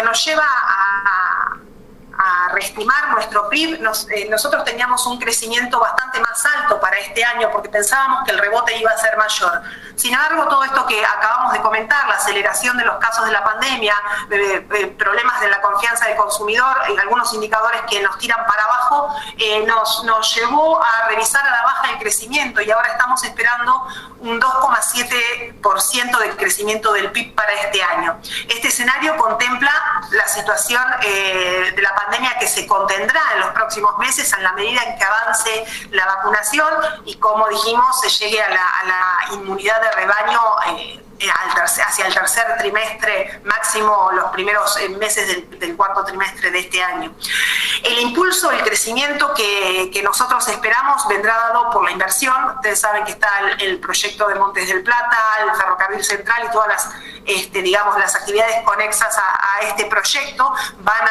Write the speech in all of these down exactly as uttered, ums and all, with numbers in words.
nos lleva a, a reestimar nuestro P I B. Nos, eh, nosotros teníamos un crecimiento bastante más alto para este año porque pensábamos que el rebote iba a ser mayor. Sin embargo, todo esto que acabamos de comentar, la aceleración de los casos de la pandemia, eh, eh, problemas de la confianza del consumidor, y algunos indicadores que nos tiran para abajo, eh, nos, nos llevó a revisar a la baja el crecimiento y ahora estamos esperando un dos coma siete por ciento de crecimiento del P I B para este año. Este escenario contempla la situación eh, de la pandemia que se contendrá en los próximos meses en la medida en que avance la vacunación y, como dijimos, se llegue a la, a la inmunidad de rebaño eh, al tercer, hacia el tercer trimestre, máximo los primeros meses del, del cuarto trimestre de este año. El impulso, el crecimiento que, que nosotros esperamos vendrá dado por la inversión. Ustedes saben que está el, el proyecto de Montes del Plata, el ferrocarril central y todas las, este, digamos, las actividades conexas a, a este proyecto van a,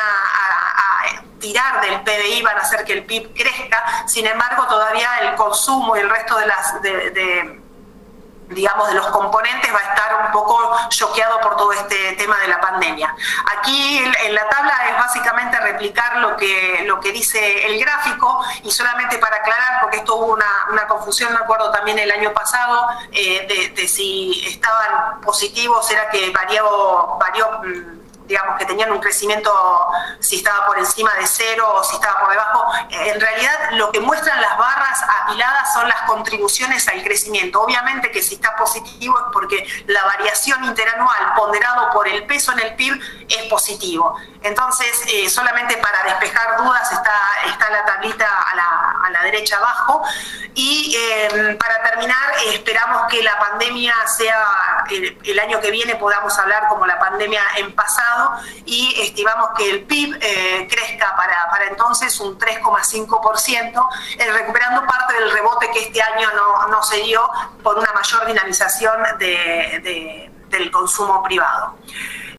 a, a tirar del P B I, van a hacer que el P I B crezca. Sin embargo, todavía el consumo y el resto de las de, de digamos, de los componentes va a estar un poco choqueado por todo este tema de la pandemia. Aquí en la tabla es básicamente replicar lo que, lo que dice el gráfico, y solamente para aclarar, porque esto hubo una, una confusión, me acuerdo también el año pasado, eh, de, de si estaban positivos, era que varió, varió digamos que tenían un crecimiento, si estaba por encima de cero o si estaba por debajo. En realidad lo que muestran las barras apiladas son las contribuciones al crecimiento. Obviamente que si está positivo es porque la variación interanual ponderado por el peso en el P I B es positivo. Entonces, eh, solamente para despejar dudas está, está la tablita a la, a la derecha abajo. Y eh, para terminar, eh, esperamos que la pandemia sea, el, el año que viene podamos hablar como la pandemia en pasado, y estimamos que el P I B eh, crezca para, para entonces un tres coma cinco por ciento, eh, recuperando parte del rebote que este año no, no se dio por una mayor dinamización de, de, del consumo privado.